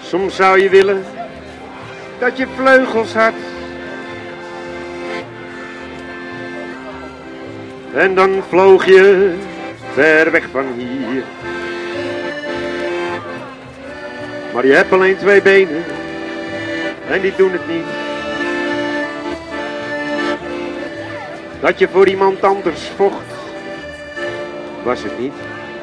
Soms zou je willen dat je vleugels had. En dan vloog je ver weg van hier. Maar je hebt alleen 2 benen en die doen het niet. Dat je voor iemand anders vocht, was het niet.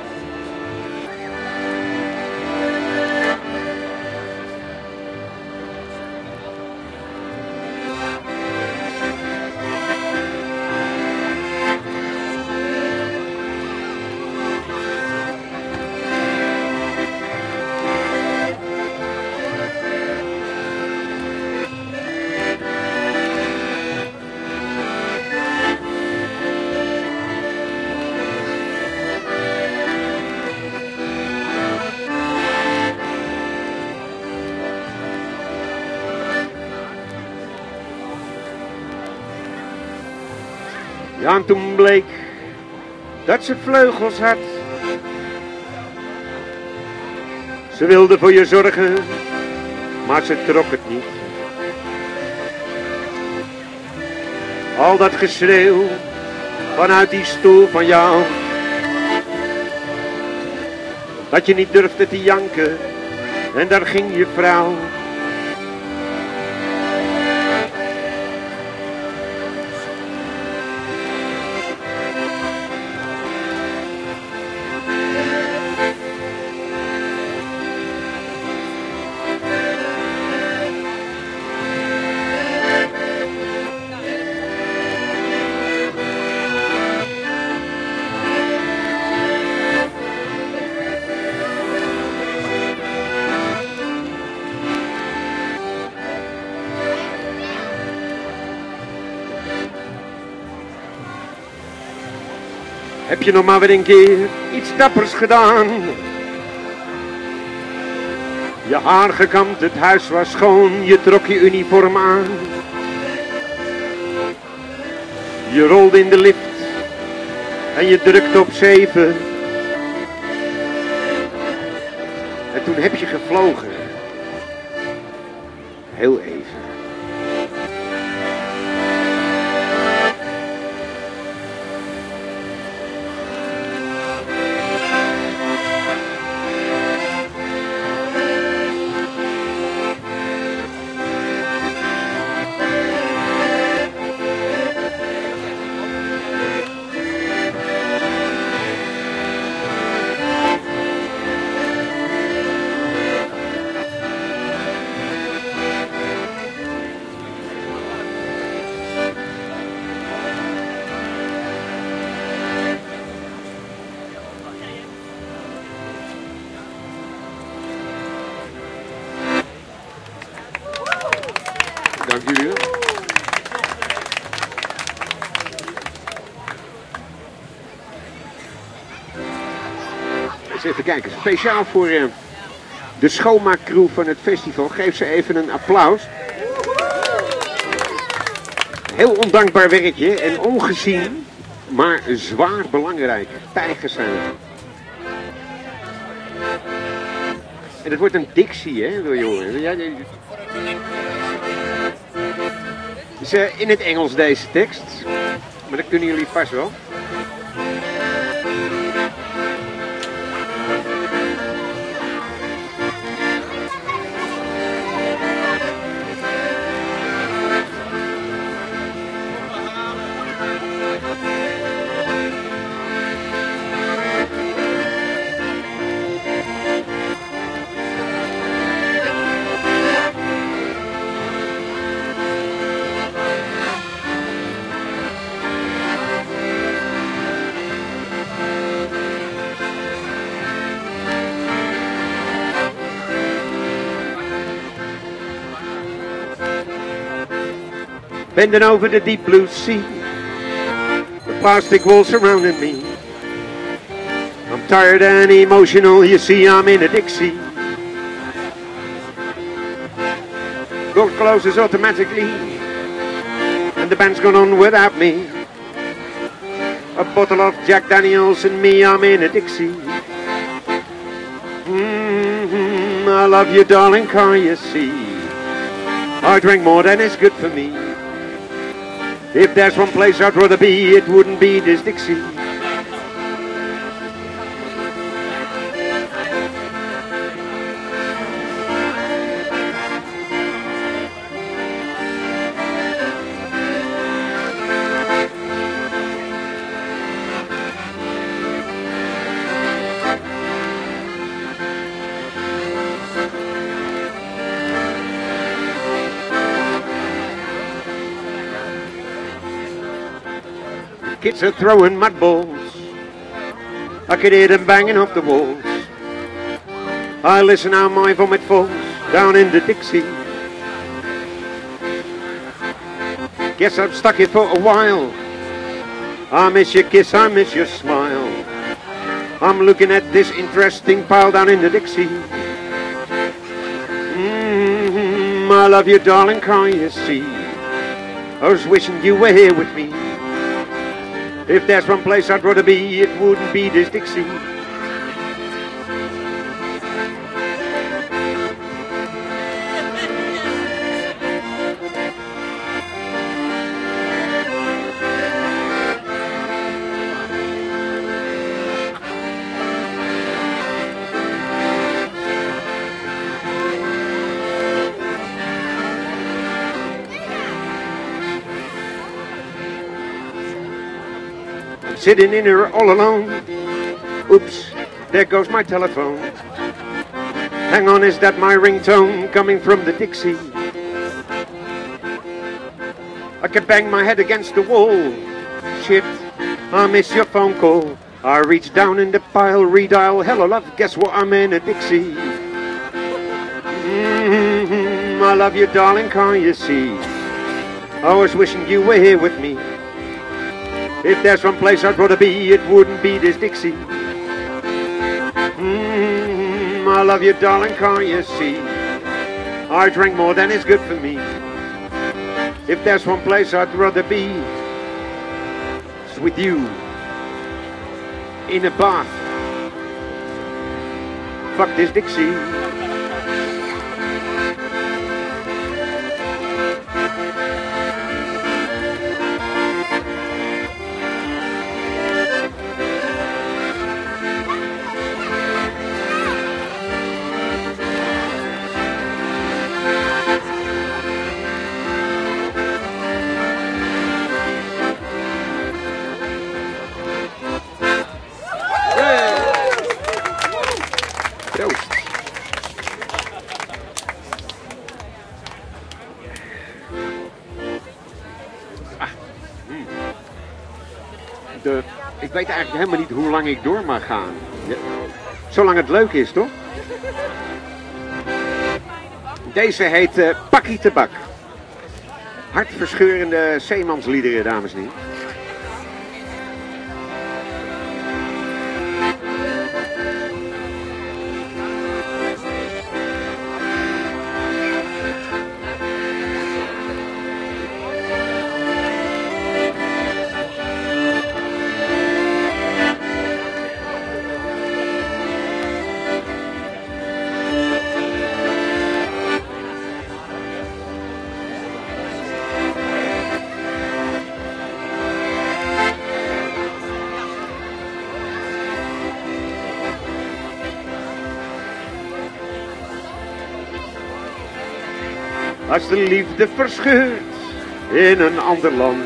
Ja, en toen bleek dat ze vleugels had. Ze wilde voor je zorgen, maar ze trok het niet. Al dat geschreeuw vanuit die stoel van jou. Dat je niet durfde te janken en daar ging je vrouw. Heb je nog maar weer een keer iets dappers gedaan? Je haar gekamd, het huis was schoon, je trok je uniform aan. Je rolde in de lift en je drukte op 7. En toen heb je gevlogen. Heel even. Dank jullie. Eens even kijken, speciaal voor de schoonmaakcrew van het festival. Geef ze even een applaus. Heel ondankbaar werkje en ongezien, maar zwaar belangrijk. Tijgers zijn het. En het wordt een dictie, hè, wil je horen. Ja, het is in het Engels deze tekst, maar dat kunnen jullie vast wel. Bending over the deep blue sea, the plastic walls surrounding me. I'm tired and emotional, you see I'm in a Dixie. Door closes automatically, and the band's gone on without me. A bottle of Jack Daniels and me, I'm in a Dixie. I love you, darling, can't you see? I drink more than is good for me. If there's one place I'd rather be, it wouldn't be this Dixie. Kids are throwing mud balls. I could hear them banging off the walls. I listen how my vomit falls down in the Dixie. Guess I'm stuck here for a while. I miss your kiss, I miss your smile. I'm looking at this interesting pile down in the Dixie. I love you, darling, can't you see? I was wishing you were here with me. If there's one place I'd rather be, it wouldn't be this Dixie. Sitting in here all alone. Oops, there goes my telephone. Hang on, is that my ringtone coming from the Dixie? I can bang my head against the wall. Shit, I miss your phone call. I reach down in the pile, redial. Hello love, guess what, I'm in a Dixie. I love you, darling, can't you see? I was wishing you were here with me. If there's one place I'd rather be, it wouldn't be this Dixie. I love you, darling, can't you see? I drink more than is good for me. If there's one place I'd rather be, it's with you in a bath. Fuck this Dixie. Ik weet eigenlijk helemaal niet hoe lang ik door mag gaan. Ja. Zolang het leuk is, toch? Deze heet Pakkie Tabak. Hartverscheurende zeemansliederen, dames en heren. Als de liefde verscheurt in een ander land,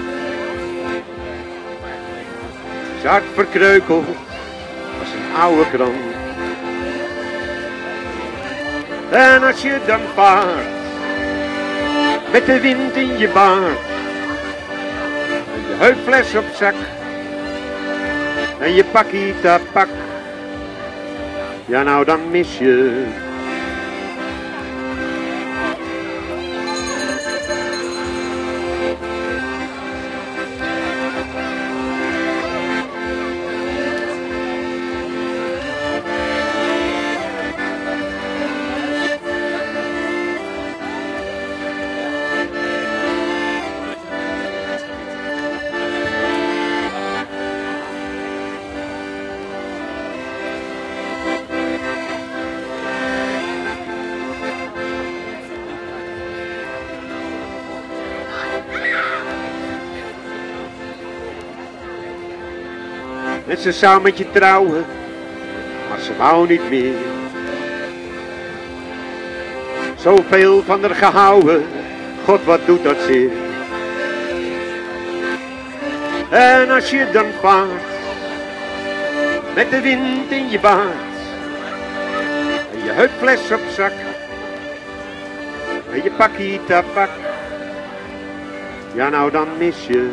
is hart verkreukeld als een oude krant. En als je dan vaart met de wind in je baard, en je heupfles op zak en je pakkie tabak, ja nou dan mis je. En ze zou met je trouwen, maar ze wou niet meer. Zoveel van haar gehouden, God wat doet dat zeer. En als je dan vaart, met de wind in je baard, en je heupfles op zak, en je pakkie tabak, ja nou dan mis je.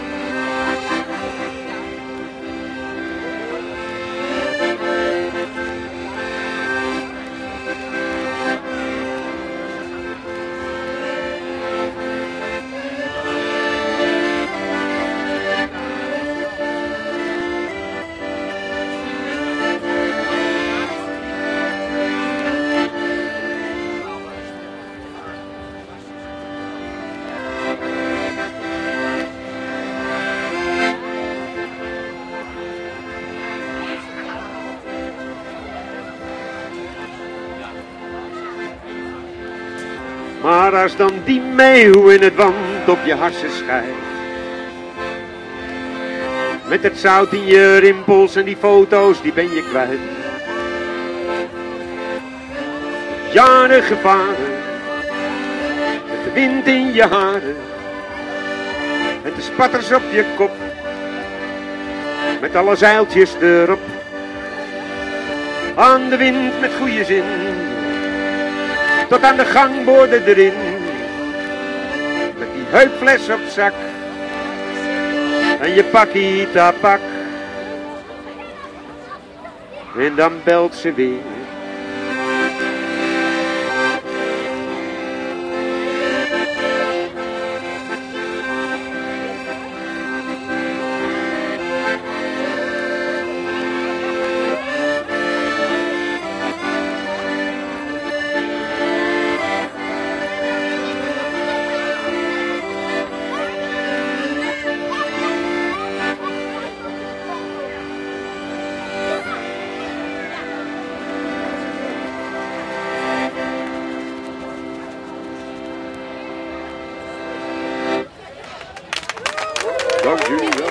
Maar als dan die meeuw in het wand op je harsen schijt, met het zout in je rimpels en die foto's, die ben je kwijt. Jaren gevaren, met de wind in je haren, en de spatters op je kop, met alle zeiltjes erop. Aan de wind met goede zin, tot aan de gangborden erin, met die heupfles op zak, en je pakkie tabak. En dan belt ze weer. Dank jullie wel.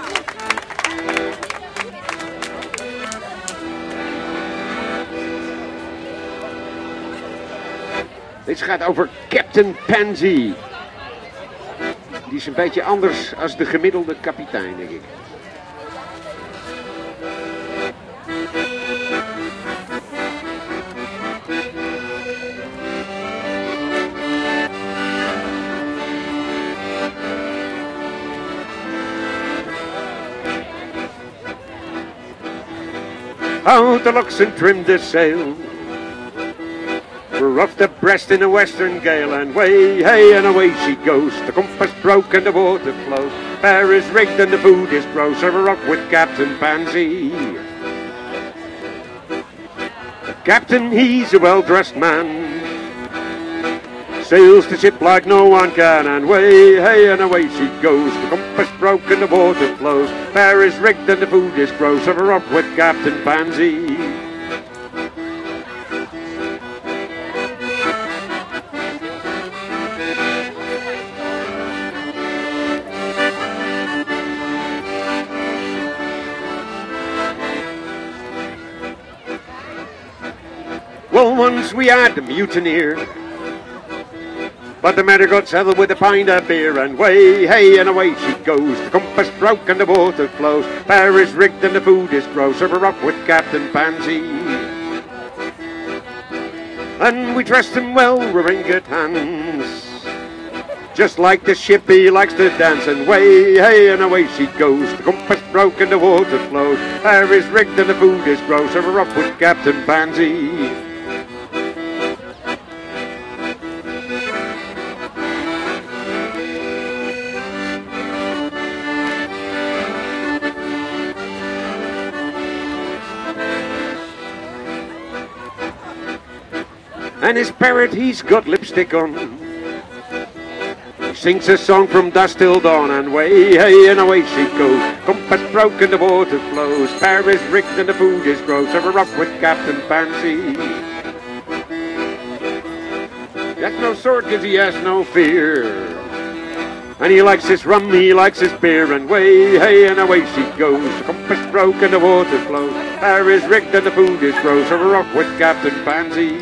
Dit gaat over Captain Pansy. Die is een beetje anders als de gemiddelde kapitein, denk ik. Out the locks and trim the sail. We're off the breast in a western gale, and way, hey, and away she goes. The compass broke and the water flows. Fair is rigged and the food is gross. So we're off with Captain Pansy. The captain, he's a well-dressed man, sails the ship like no one can, and way, hey, and away she goes. The compass broke and the water flows. Fair is rigged and the food is gross. So we're off with Captain Pansy. Well, once we had a mutineer, but the matter got settled with a pint of beer, and way, hey, and away she goes. The compass broke and the water flows. Fair is rigged and the food is gross. So we're up with Captain Pansy. And we dressed him well, we're in good hands. Just like the ship, he likes to dance, and way, hey, and away she goes. The compass broke and the water flows. Fair is rigged and the food is gross. So we're up with Captain Pansy. And his parrot, he's got lipstick on. He sings a song from dusk till dawn, and way, hey, and away she goes. Compass broke and the water flows. Fair is rigged and the food is gross. So we're off with Captain Pansy. He has no sword 'cause he has no fear. And he likes his rum, he likes his beer, and way, hey, and away she goes. The compass broke and the water flows. There is rigged and the food is gross. So we're off with Captain Pansy.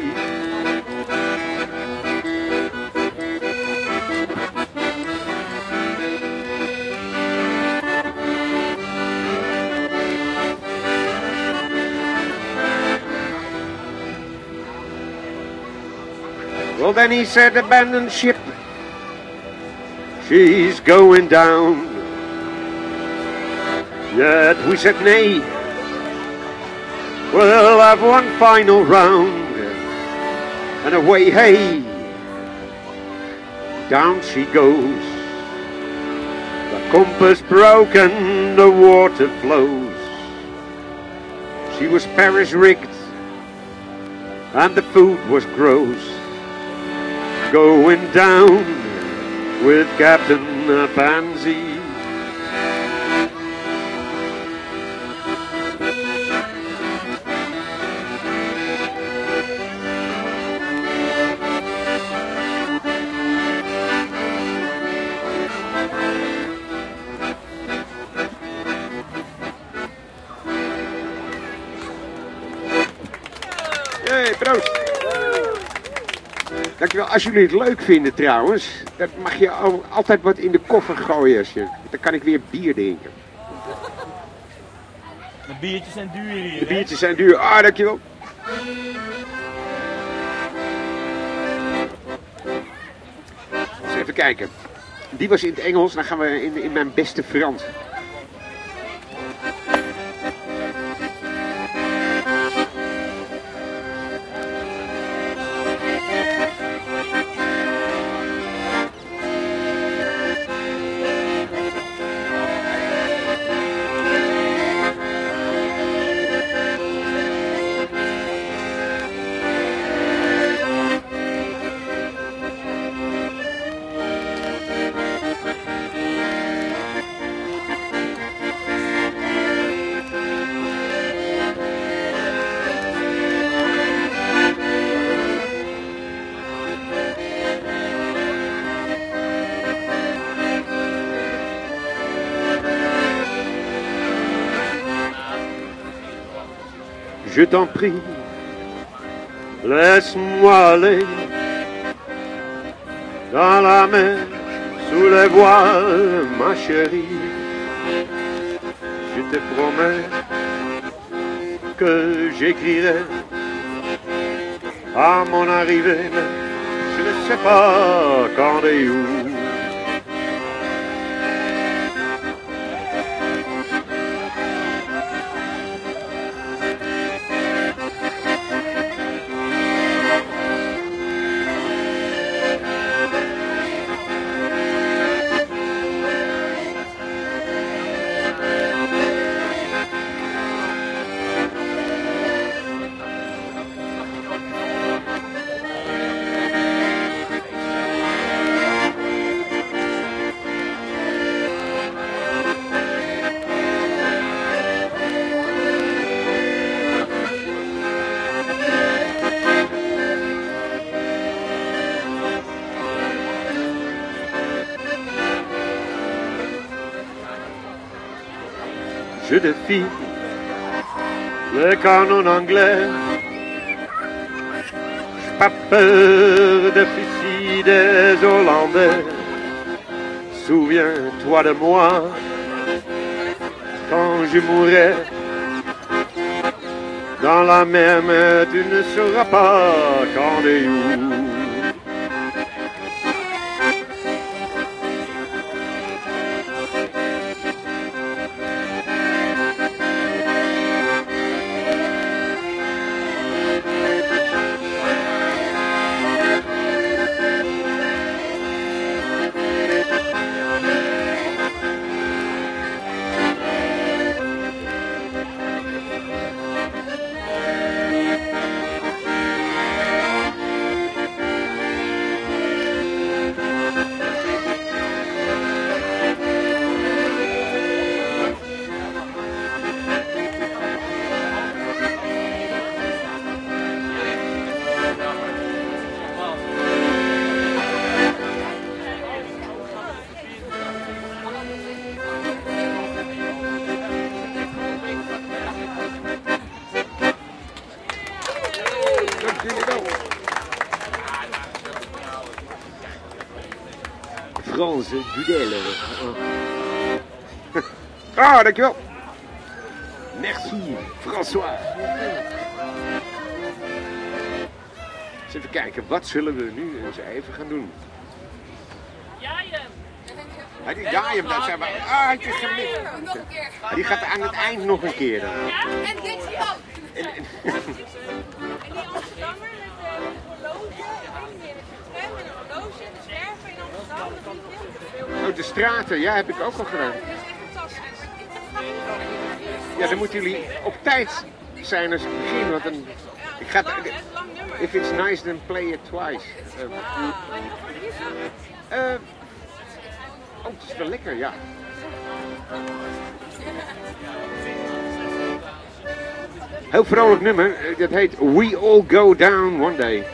Well, then he said, abandon ship. She's going down. Yet we said nay. We'll have one final round. And away, hey, down she goes. The compass broken, the water flows. She was Paris rigged, and the food was gross. Going down with Captain Pansy. Hey, proost. Dankjewel. Als jullie het leuk vinden trouwens, dan mag je altijd wat in de koffer gooien. Dan kan ik weer bier drinken. De biertjes zijn duur hier. De biertjes zijn duur. Ah, dankjewel. Eens even kijken. Die was in het Engels, dan gaan we in mijn beste Frans. Je t'en prie, laisse-moi aller dans la mer, sous les voiles, ma chérie. Je te promets que j'écrirai à mon arrivée, mais je ne sais pas quand et où. Je défie les canons anglais. J'ai pas peur des fusils des Hollandais. Souviens-toi de moi quand je mourrai dans la mer, mais tu ne sauras pas quand et où. France Gudel. Ah, dankjewel. Merci, François. Eens even kijken, wat zullen we nu eens even gaan doen? Jaaien, dat zijn we. Ah, ik heb gemist. Nog een keer. Die gaat aan het eind nog een keer dan. Ja? En dit ook. En- En die Amsterdammer met een horloge. Ik weet niet meer, met een tram en een horloge. De zwerver in Amsterdam. Dat vind ik heel Oh, de straten, ja, heb ik ook al gedaan. Dat is echt fantastisch. Ja, dan moeten jullie op tijd zijn als ik begin, want dan... Ik ga Lang, hè? Lang nummer. If it's nice, then play it twice. Maar je nog wat kiezen? Oh, het is wel lekker, ja. Heel vrolijk nummer, dat heet We All Go Down One Day.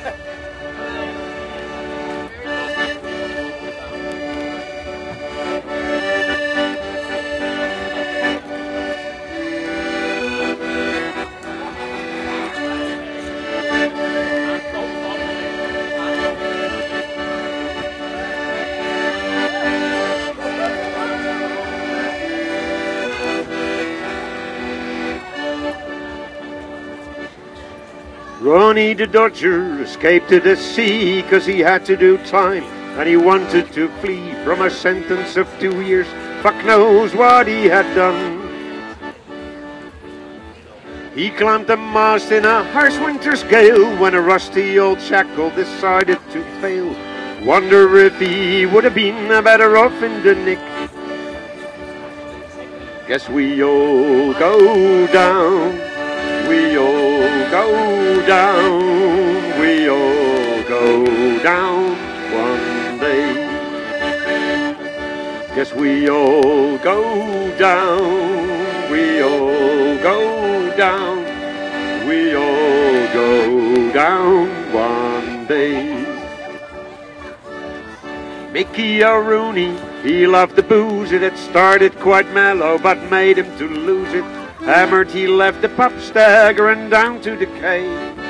Ronnie the Dodger escaped to the sea 'cause he had to do time and he wanted to flee from a sentence of 2 years. Fuck knows what he had done. He climbed the mast in a harsh winter's gale when a rusty old shackle decided to fail. Wonder if he would have been better off in the nick. Guess we all go down. We all go down, we all go down one day. Guess we all go down, we all go down, we all go down one day. Mickey Rooney, he loved the booze, it had started quite mellow but made him to lose it. Hammered, he left the pub staggering down to decay.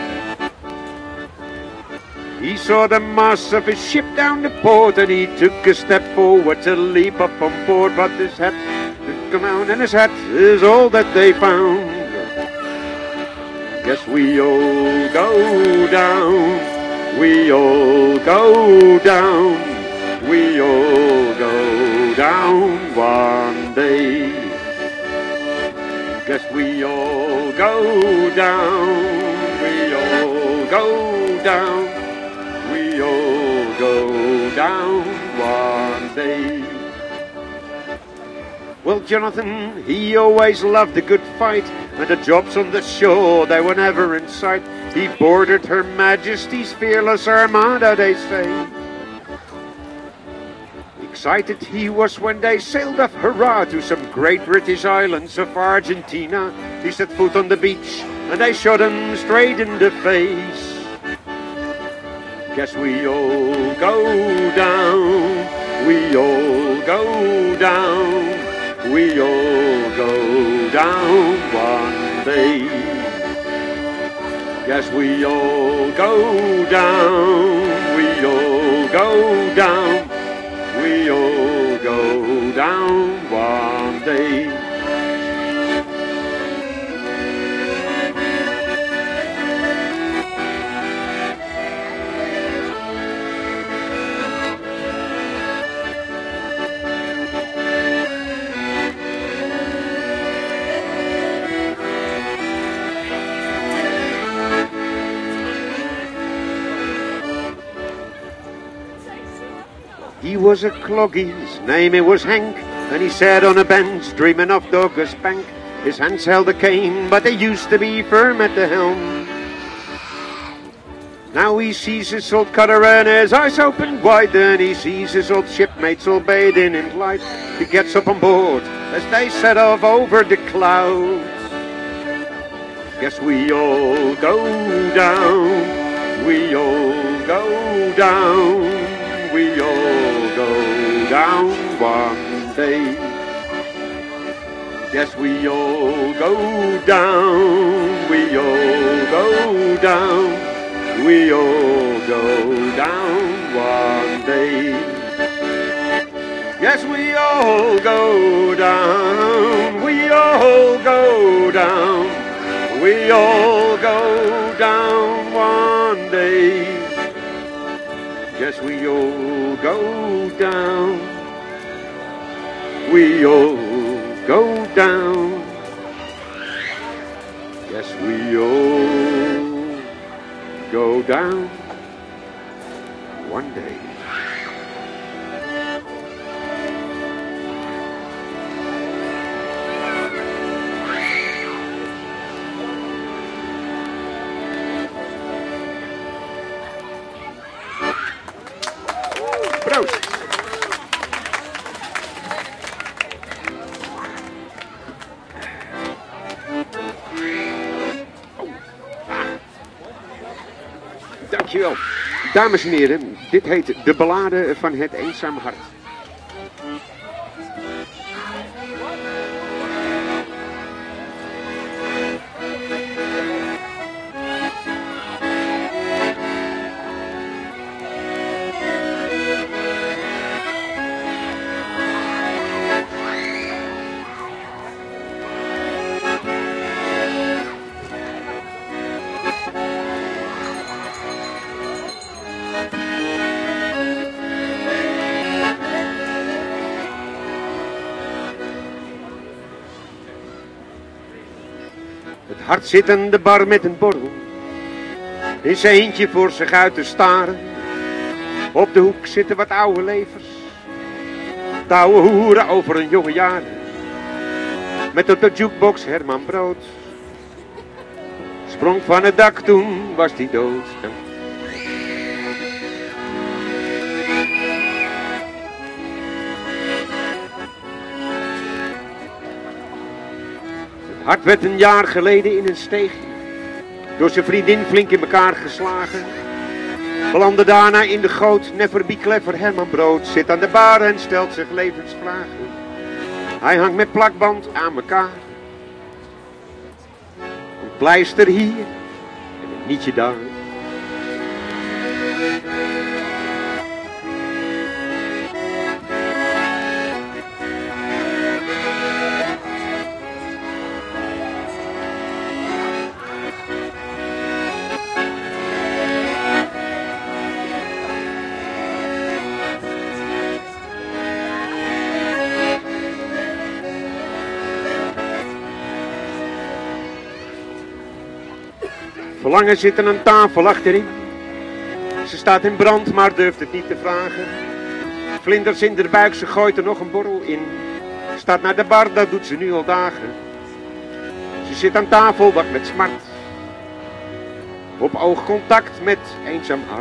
He saw the masts of his ship down the port and he took a step forward to leap up on board. But his hat had come out and his hat is all that they found. Guess we all go down, we all go down, we all go down one day. Guess we all go down, we all go down, we all go down one day. Well, Jonathan, he always loved a good fight, and the jobs on the shore, they were never in sight. He boarded Her Majesty's fearless armada, they say. Excited he was when they sailed off, hurrah, to some great British islands of Argentina. He set foot on the beach and they shot him straight in the face. Guess we all go down, we all go down, we all go down one day. Guess we all go down, we all go down, we all go down one day. He was a cloggy, his name it was Hank, and he sat on a bench dreaming of Douglas Bank. His hands held a cane, but they used to be firm at the helm. Now he sees his old cutter and his eyes open wide, and he sees his old shipmates all bathing in light. He gets up on board as they set off over the clouds. Guess we all go down, we all go down, we all go down one day. Guess we all go down, we all go down, we all go down one day. Yes, we all go down. We all go down. We all go down one day. Yes, we all go down. We all go down. Yes, we all go down one day. Proost. Dankjewel. Dames en heren, dit heet De Ballade van het Eenzaam Hart. Het hart zit aan de bar met een borrel, in zijn eentje voor zich uit te staren. Op de hoek zitten wat oude levers, de oude hoeren over een jonge jaren. Met op de jukebox Herman Brood, sprong van het dak, toen was hij dood. Hart werd een jaar geleden in een steegje door zijn vriendin flink in elkaar geslagen. Belandde daarna in de goot. Never be clever, Herman Brood zit aan de bar en stelt zich levensvragen. Hij hangt met plakband aan elkaar. Een pleister hier en een nietje daar. Verlangen zit aan een tafel achterin. Ze staat in brand, maar durft het niet te vragen. Vlinders in de buik, ze gooit er nog een borrel in. Staat naar de bar, dat doet ze nu al dagen. Ze zit aan tafel, wat met smart. Op oogcontact met eenzaam hart.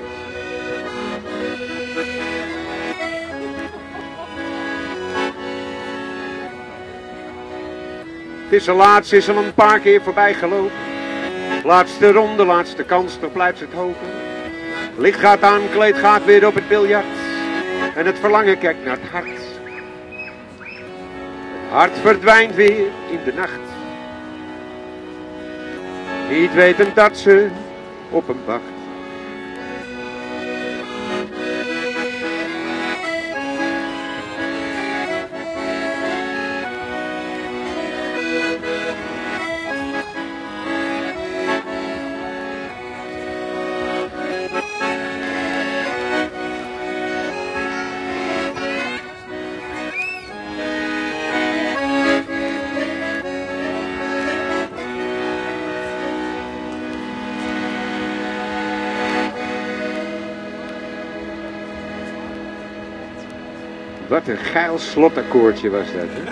Het is al laat, ze is al een paar keer voorbij gelopen. Laatste ronde, laatste kans, toch blijft ze het hopen. Licht gaat aan, kleed gaat weer op het biljart. En het verlangen kijkt naar het hart. Het hart verdwijnt weer in de nacht. Niet wetend dat ze op hem wacht. Wat een geil slotakkoordje was dat, hè?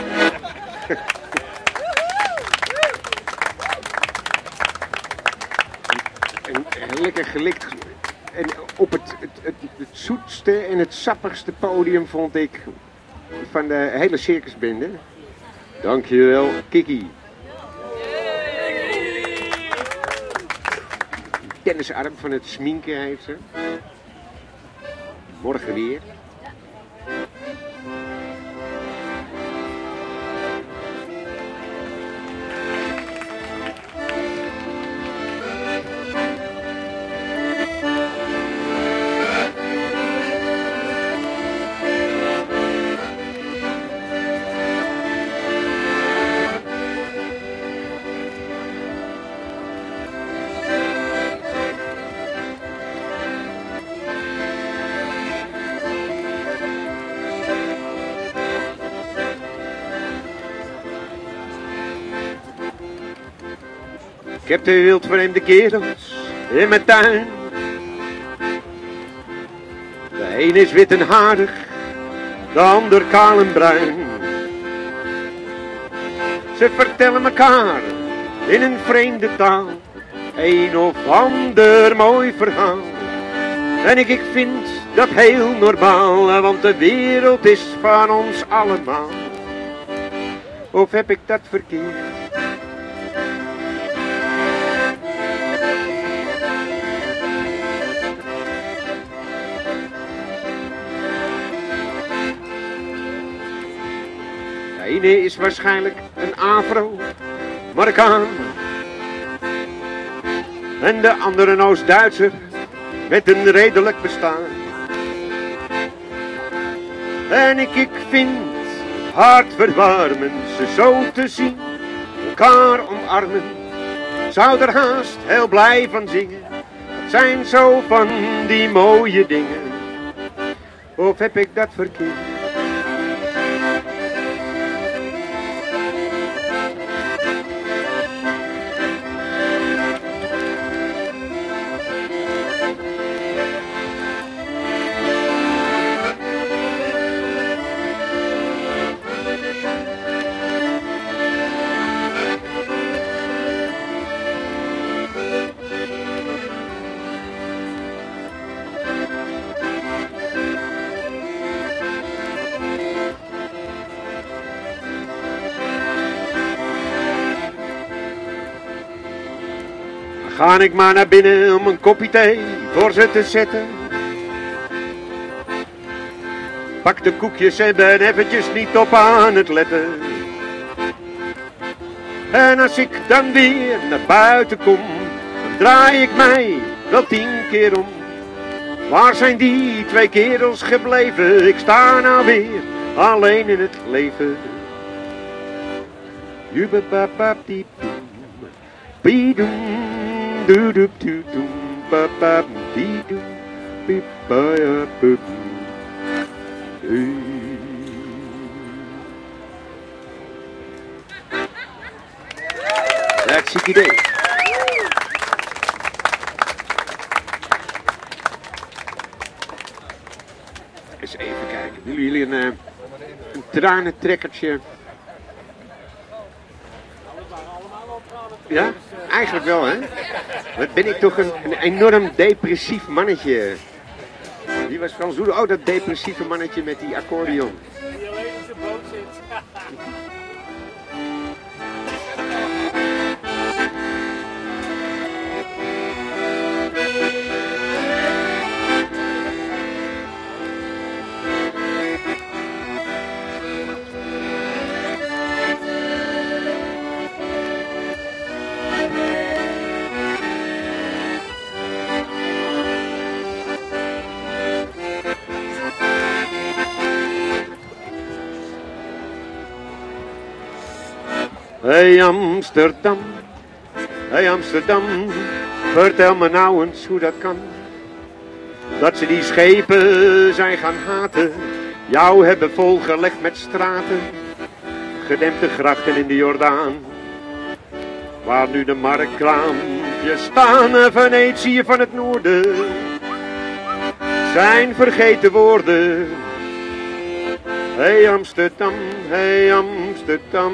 en lekker gelikt. En op het zoetste en het sappigste podium vond ik van de hele circusbende. Dankjewel, Kiki. Tennisarm van het sminken heeft ze. Morgen weer. Ik heb de wildvreemde kerels in mijn tuin. De een is wit en harig, de ander kaal en bruin. Ze vertellen elkaar in een vreemde taal een of ander mooi verhaal. En ik vind dat heel normaal, want de wereld is van ons allemaal. Of heb ik dat verkeerd? De ene is waarschijnlijk een Afro-Marokkaan en de andere een Oost-Duitser met een redelijk bestaan. En ik vind het hartverwarmend ze zo te zien, elkaar omarmen. Zou er haast heel blij van zingen, het zijn zo van die mooie dingen. Of heb ik dat verkeerd? Ga ik maar naar binnen om een kopje thee voor ze te zetten. Pak de koekjes en ben eventjes niet op aan het letten. En als ik dan weer naar buiten kom, dan draai ik mij wel 10 keer om. Waar zijn die 2 kerels gebleven? Ik sta nou weer alleen in het leven. Hartstikke idee. Eens even kijken. Willen jullie een tranentrekkertje? Ja, eigenlijk wel, hè? Wat ben ik toch een enorm depressief mannetje. Wie was Frans Hoede? Oh, dat depressieve mannetje met die accordeon. Die alleen op zijn boot zit. Hey Amsterdam, vertel me nou eens hoe dat kan. Dat ze die schepen zijn gaan haten, jou hebben volgelegd met straten, gedempte grachten in de Jordaan. Waar nu de marktkraampjes staan, Venetië van het noorden, zijn vergeten woorden. Hey Amsterdam,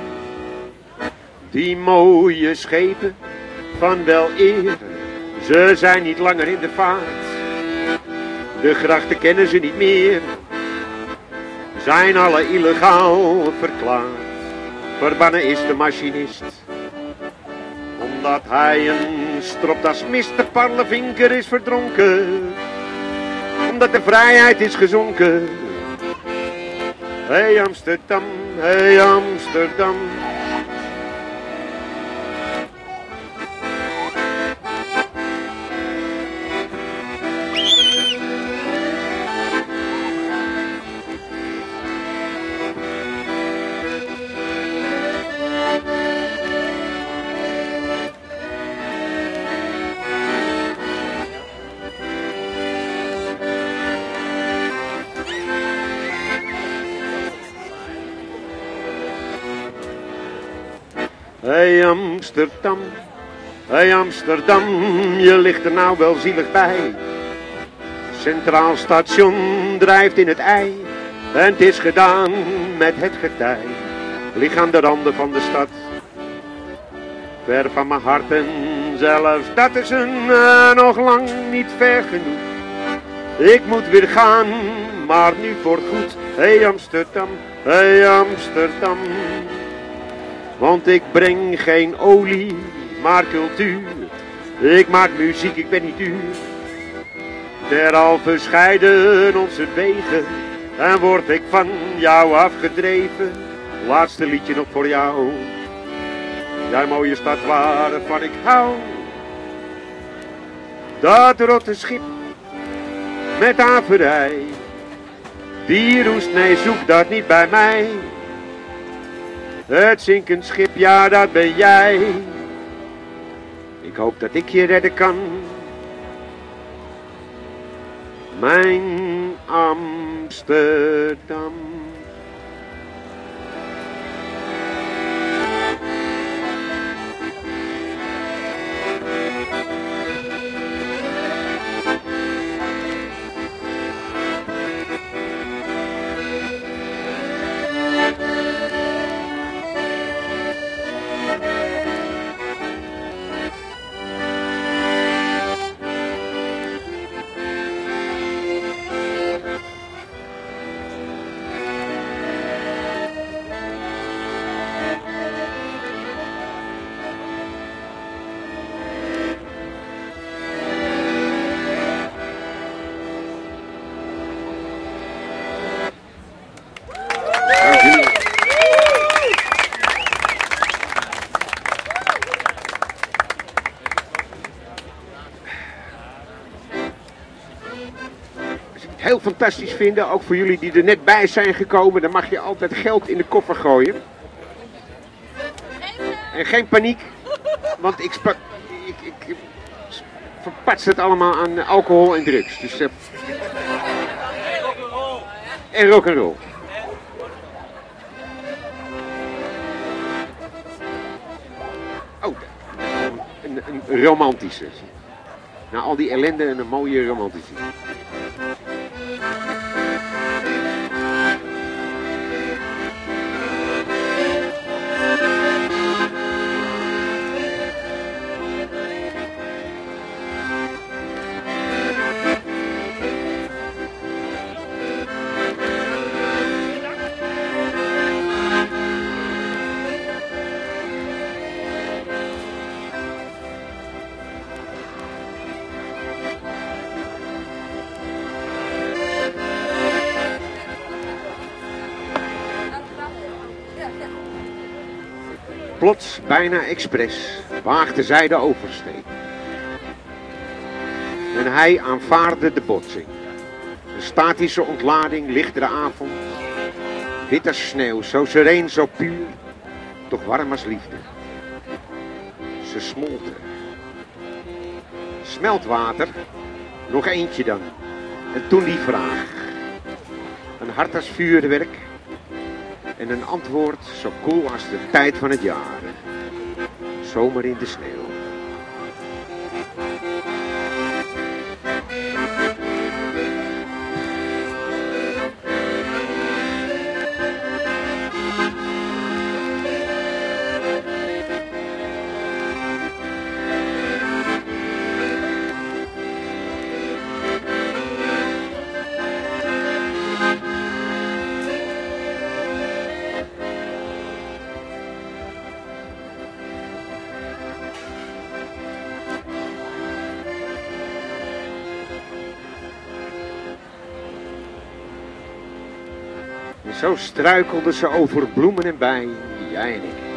die mooie schepen van wel eer, ze zijn niet langer in de vaart. De grachten kennen ze niet meer, zijn alle illegaal verklaard. Verbannen is de machinist, omdat hij een stropdas mist. De parlevinker is verdronken, omdat de vrijheid is gezonken. Hey Amsterdam, hey Amsterdam. Hey Amsterdam, Hey Amsterdam, je ligt er nou wel zielig bij. Centraal station drijft in het ei. En het is gedaan met het getij. Lig aan de randen van de stad. Ver van mijn hart en zelfs dat is nog lang niet ver genoeg. Ik moet weer gaan, maar nu voor goed. Hey Amsterdam, hey Amsterdam. Want ik breng geen olie, maar cultuur. Ik maak muziek, ik ben niet duur. Derhalve scheiden onze wegen. En word ik van jou afgedreven. Laatste liedje nog voor jou. Jij mooie stad waarvan ik hou. Dat rotte schip met averij. Die roest, nee zoek dat niet bij mij. Het zinkend schip, ja dat ben jij. Ik hoop dat ik je redden kan. Mijn Amsterdam. Heel fantastisch vinden, ook voor jullie die er net bij zijn gekomen, dan mag je altijd geld in de koffer gooien. En geen paniek, want ik verpats het allemaal aan alcohol en drugs. Dus, en rock'n'roll. Oh, een romantische. Na al die ellende een mooie romantische. Plots, bijna expres, waagde zij de oversteek. En hij aanvaarde de botsing. Een statische ontlading, lichtere avond. Wit als sneeuw, zo sereen, zo puur. Toch warm als liefde. Ze smolten. Smeltwater, nog eentje dan. En toen die vraag. Een hart als vuurwerk. En een antwoord zo koel als de tijd van het jaar. Zomer in de sneeuw. Zo struikelden ze over bloemen en bijen, jij en ik.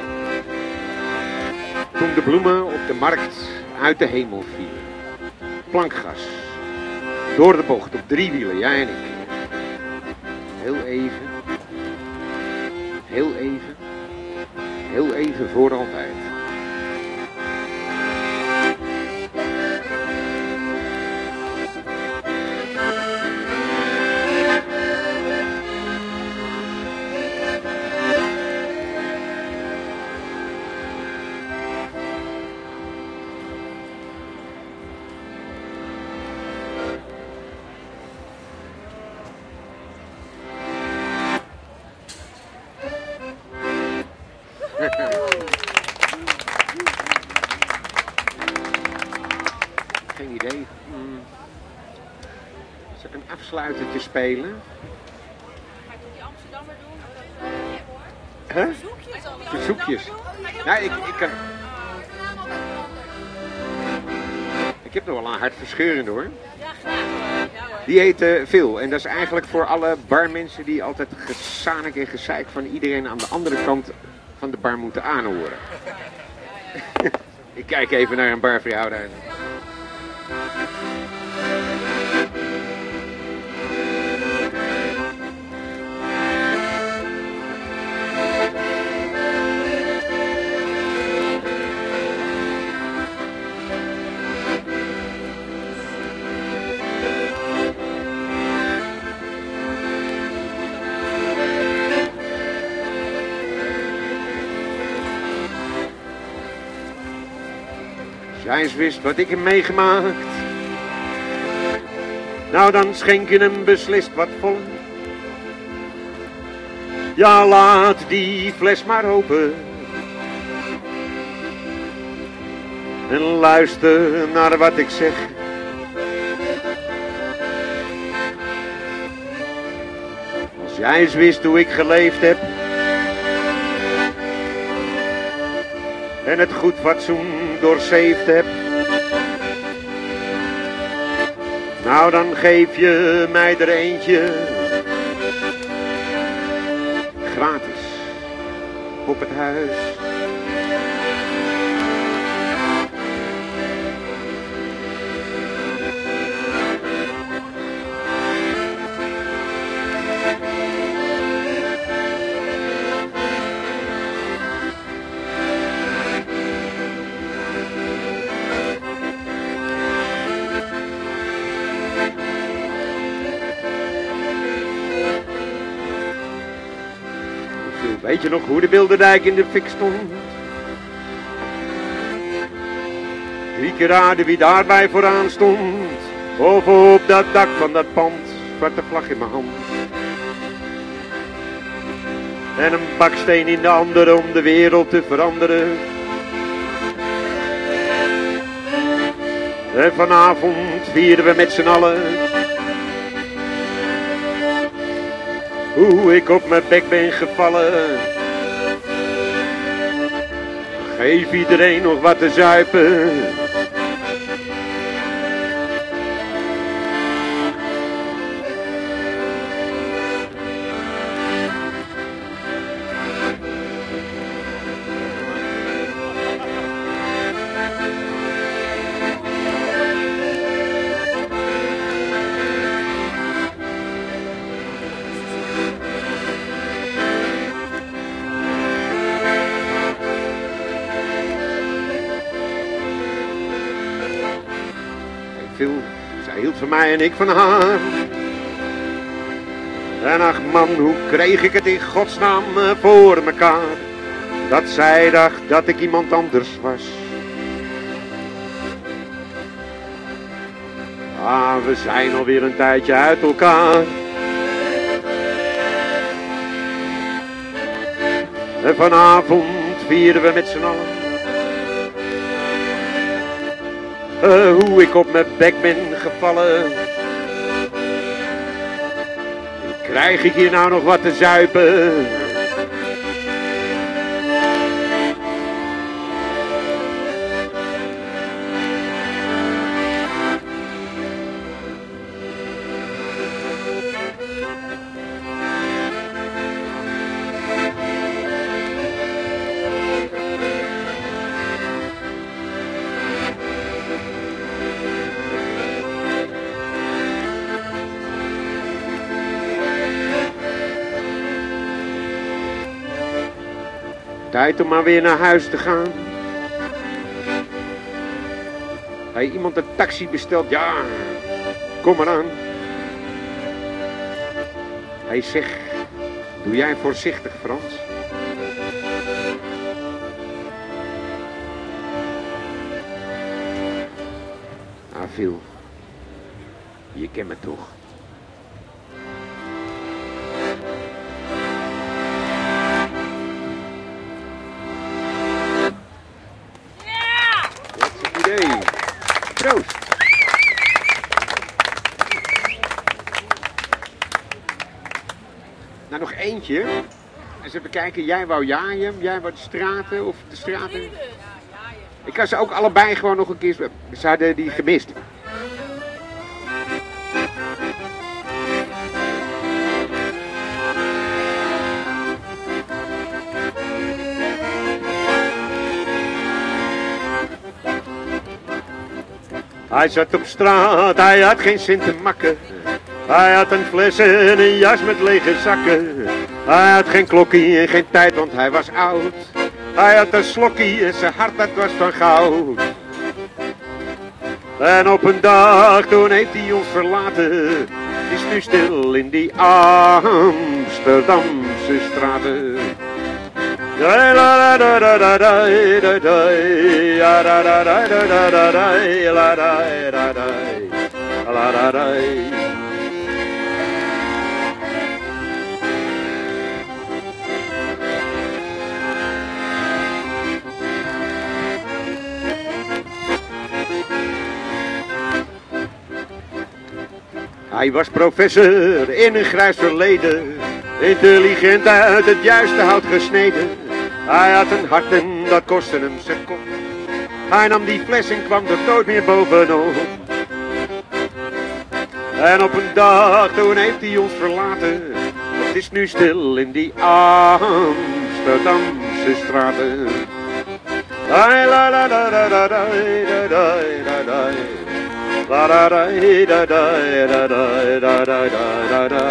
Toen de bloemen op de markt uit de hemel vielen. Plankgas, door de bocht op 3 wielen, jij en ik. Heel even, heel even, heel even voor altijd. Zal ik een afsluitertje spelen? Ga ik die Amsterdammer doen? Hè? Verzoekjes dan? Verzoekjes. Nou, ik kan... Ik heb nog wel een hartverscheurende hoor. Ja, graag hoor. Ja hoor. Die heet Phil. En dat is eigenlijk voor alle barmensen die altijd gezanik en gezeik van iedereen aan de andere kant van de bar moeten aanhoren. Ik kijk even naar een barvrouw daar. Als jij eens wist wat ik heb meegemaakt, nou dan schenk je hem beslist wat vol. Ja, laat die fles maar open en luister naar wat ik zeg. Als jij eens wist hoe ik geleefd heb en het goed fatsoen doorzeefd heb, nou dan geef je mij er eentje gratis op het huis. Weet je nog hoe de Bilderdijk in de fik stond? 3 keer raden wie daarbij vooraan stond. Of op dat dak van dat pand, zwarte vlag in mijn hand. En een baksteen in de andere om de wereld te veranderen. En vanavond vieren we met z'n allen hoe ik op mijn bek ben gevallen. Geef iedereen nog wat te zuipen. Zij hield van mij en ik van haar. En ach man, hoe kreeg ik het in godsnaam voor mekaar, dat zij dacht dat ik iemand anders was. Ah, we zijn alweer een tijdje uit elkaar. En vanavond vieren we met z'n allen hoe ik op mijn bek ben gevallen. Krijg ik hier nou nog wat te zuipen? Tijd om maar weer naar huis te gaan. Hey, iemand een taxi besteld? Ja, kom maar aan. Hij zegt, doe jij voorzichtig, Frans? Ah, Phil, je kent me toch? Proost. Nou, nog eentje. Eens even kijken, jij wou Jajem, jij wou de straten of de straten. Ik had ze ook allebei gewoon nog een keer, ze hadden die gemist. Hij zat op straat, hij had geen cent te makken. Hij had een fles en een jas met lege zakken. Hij had geen klokkie en geen tijd, want hij was oud. Hij had een slokkie en zijn hart dat was van goud. En op een dag, toen heeft hij ons verlaten. Is nu stil in die Amsterdamse straten. Hij was professor in een grijs verleden, intelligent uit het juiste hout gesneden. Hij had een hart en dat kostte hem zijn kop. Hij nam die fles en kwam er nooit meer bovenop. En op een dag, toen heeft hij ons verlaten. Het is nu stil in die Amsterdamse straten. La la la la la la la la la. La da da da da da da da da da.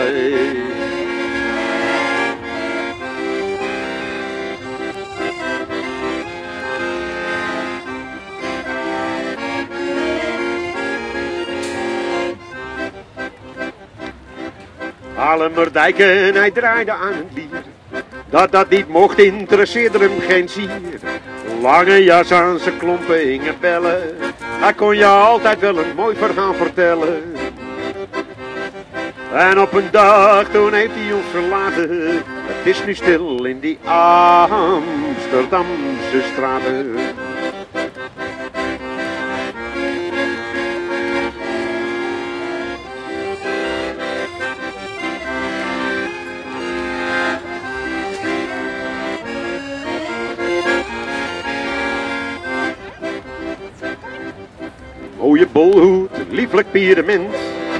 Halemerdijk en hij draaide aan het bier. Dat niet mocht interesseerde hem geen zier. Lange jas aan zijn klompen hingen bellen. Hij kon je altijd wel een mooi verhaal vertellen. En op een dag, toen heeft hij ons verlaten. Het is nu stil in die Amsterdamse straten. Mooie bolhoed, lieflijk pyramid.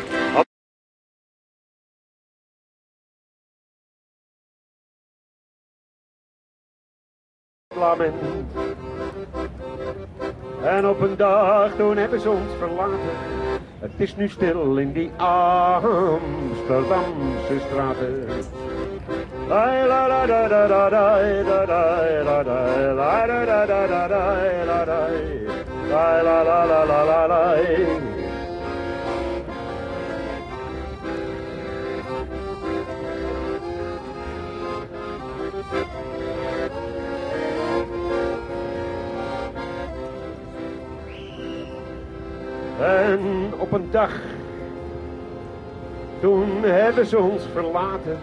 En op een dag, toen hebben ze ons verlaten. Het is nu stil in die Amsterdamse straten. La la la la la la la la la la la la la la. La la la la la la la. En op een dag, toen hebben ze ons verlaten.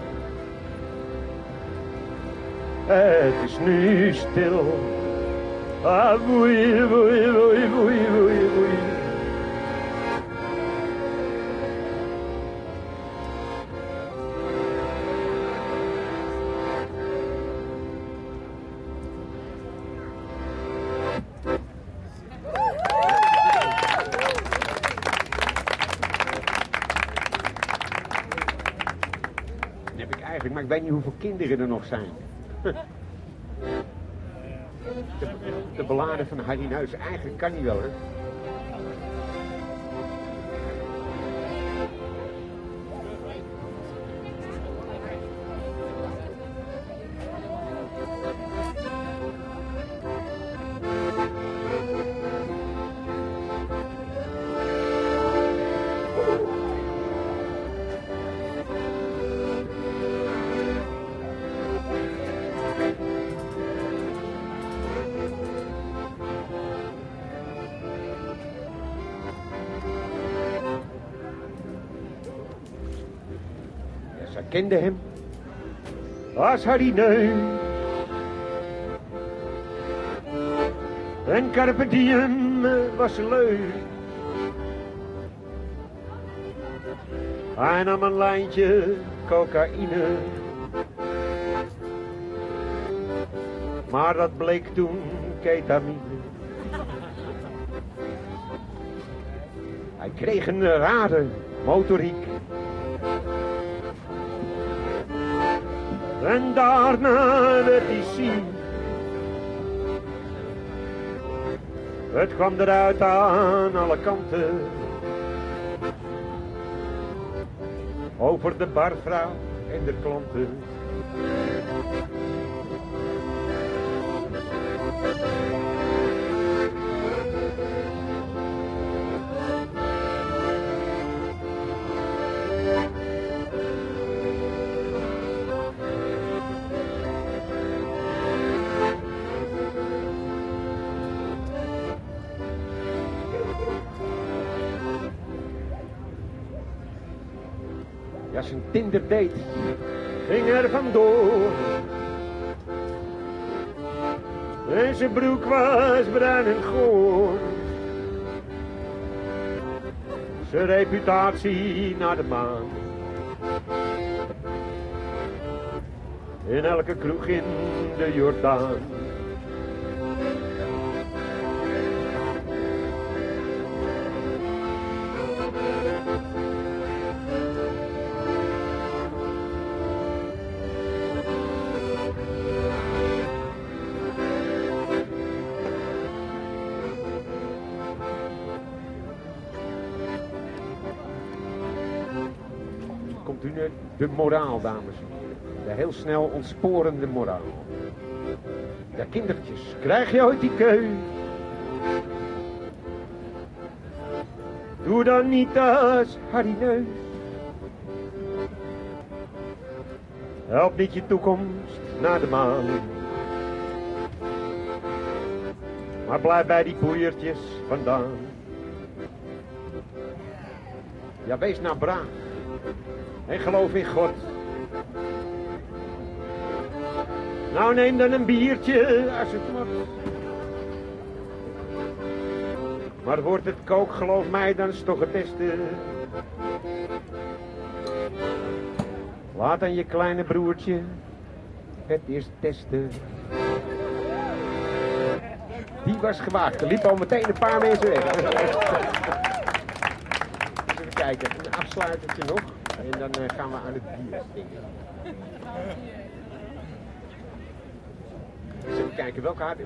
Het is nu stil. Ah, woei, woei, woei, woei, woei, woei. Dat heb ik eigenlijk, maar ik weet niet hoeveel kinderen er nog zijn. De ballade van Harry Neus, eigenlijk kan hij wel, hè? Zij kende hem als Harry Neus. En carpe diem was ze leuk. Hij nam een lijntje cocaïne Maar dat bleek toen ketamine. Hij kreeg een rare motoriek. En daarna werd hij ziek. Het kwam eruit aan alle kanten. Over de barvrouw en de klanten. Ja, zijn Tinder date ging er vandoor. En zijn broek was bruin en goor. Zijn reputatie naar de maan. In elke kroeg in de Jordaan. Komt u nu de moraal, dames en heren. De heel snel ontsporende moraal. Ja, kindertjes, krijg je ooit die keu? Doe dan niet als Harry Neus. Help niet je toekomst naar de maan. Maar blijf bij die boeiertjes vandaan. Ja, wees nou braaf. En geloof in God. Nou, neem dan een biertje als het moet. Maar wordt het kook, geloof mij, dan is het toch het beste. Laat aan je kleine broertje het eerst testen. Die was gewaagd. Er liepen al meteen een paar mensen weg. Even kijken, een afsluitertje nog. En dan gaan we aan het bier stingen. Eens even kijken, welke had ik?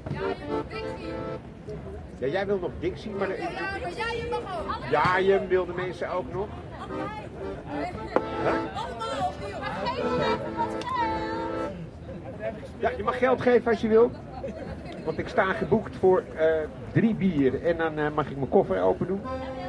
Ja, jij wil nog Dixie, maar... Ja, maar jij mag ook. Ja, je wilde mensen ook nog. Huh? Allemaal. Maar geef me even wat geld. Ja, je mag geld geven als je wil. Want ik sta geboekt voor 3 bier. En dan mag ik mijn koffer open doen.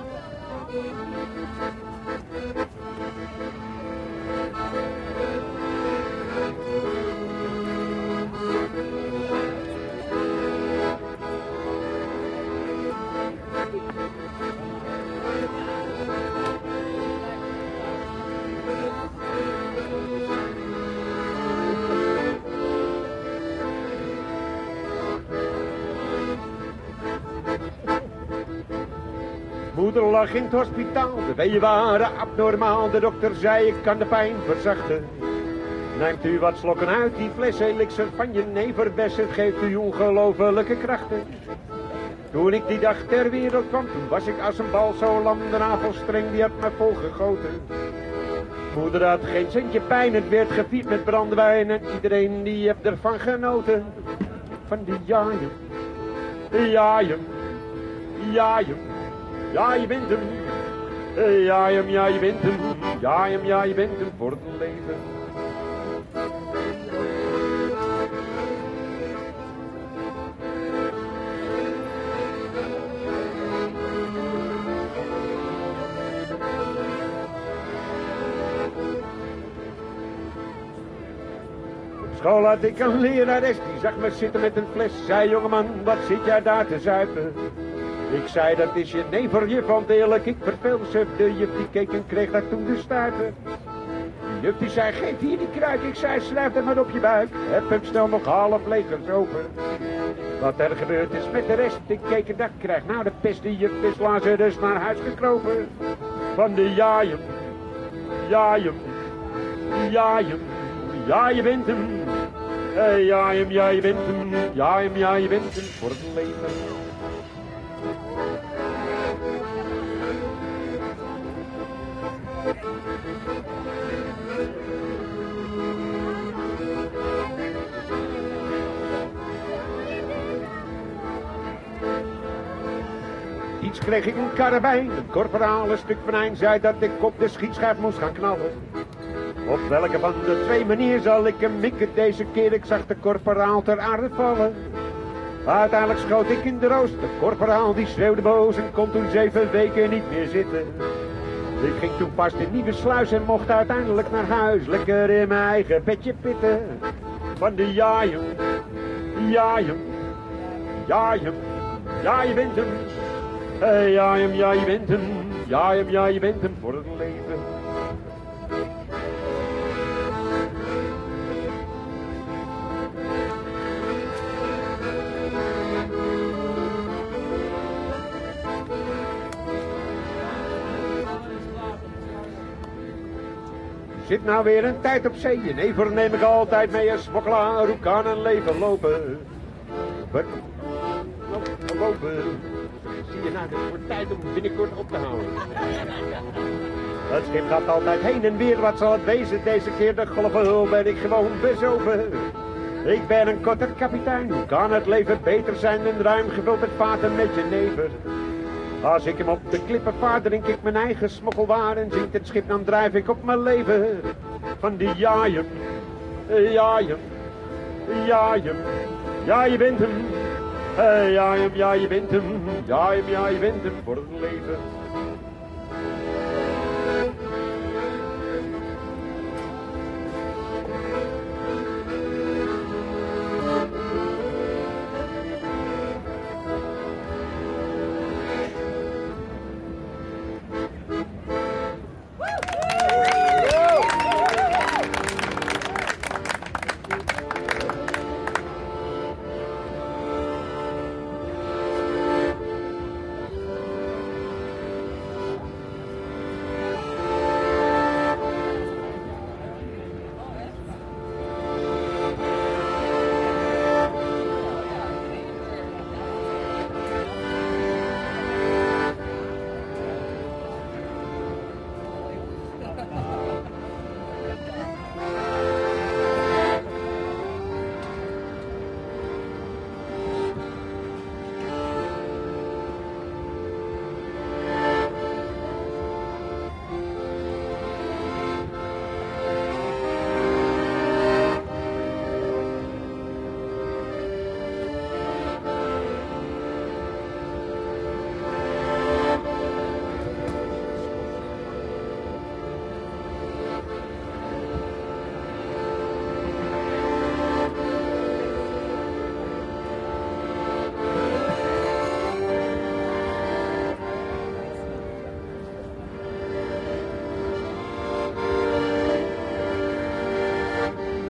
Moeder lag in het hospitaal, de weeën waren abnormaal. De dokter zei, ik kan de pijn verzachten. Neemt u wat slokken uit die fles elixir van je neverbes. Het geeft u ongelofelijke krachten. Toen ik die dag ter wereld kwam, toen was ik als een bal zo lam. De navelstreng die had me volgegoten. Moeder had geen centje pijn, het werd gevierd met brandewijn. En iedereen die heeft ervan genoten. Van die jaaien, jaaien, jaaien. Ja, je bent hem. Ja, je bent hem. Ja, je bent hem voor het leven. Op school had ik een lerares, die zag me zitten met een fles. Zei, jongeman, wat zit jij daar te zuipen? Ik zei, dat is je never, vond eerlijk, ik verveelde suf. De juf die keek en kreeg daar toen de stuipen. De juf die zei, geef hier die kruik. Ik zei, schrijf het maar op je buik. Heb hem snel nog half leeg open. Wat er gebeurd is met de rest, ik keek en dacht, krijg nou de pest. Die juf is Lazarus naar huis gekropen. Van de jaaien, jaaien, jaaien, ja je bent hem. Ja, je bent hem, ja, je bent hem voor het leven. Iets kreeg ik een karabijn, een korporaal, een stuk venijn zei dat ik op de schietschijf moest gaan knallen. Op welke van de twee manieren zal ik hem mikken deze keer? Ik zag de korporaal ter aarde vallen. Uiteindelijk schoot ik in de roos. De korporaal die schreeuwde boos en kon toen 7 weken niet meer zitten. Ik ging toen vast in Nieuwe Sluis en mocht uiteindelijk naar huis. Lekker in mijn eigen bedje pitten. Van de jaaien, jaaien, jaaien, ja je bent hem. Ja je bent hem, ja je bent hem voor het leven. Zit nou weer een tijd op zee, een ever neem ik altijd mee als smokkelaar. Hoe kan een leven lopen? Lopen. Zie je nou, het wordt tijd om binnenkort op te houden. Het schip gaat altijd heen en weer, wat zal het wezen? Deze keer de golven ben ik gewoon bezopen. Ik ben een korte kapitein, hoe kan het leven beter zijn dan ruim gevuld met vaten met jenever? Als ik hem op de klippen vaar, drink ik mijn eigen smokkelwaar en zinkt het schip, dan drijf ik op mijn leven. Van die jaaien, jaaien, jaaien, ja je bent hem. Ja je bent hem, ja je bent hem voor het leven.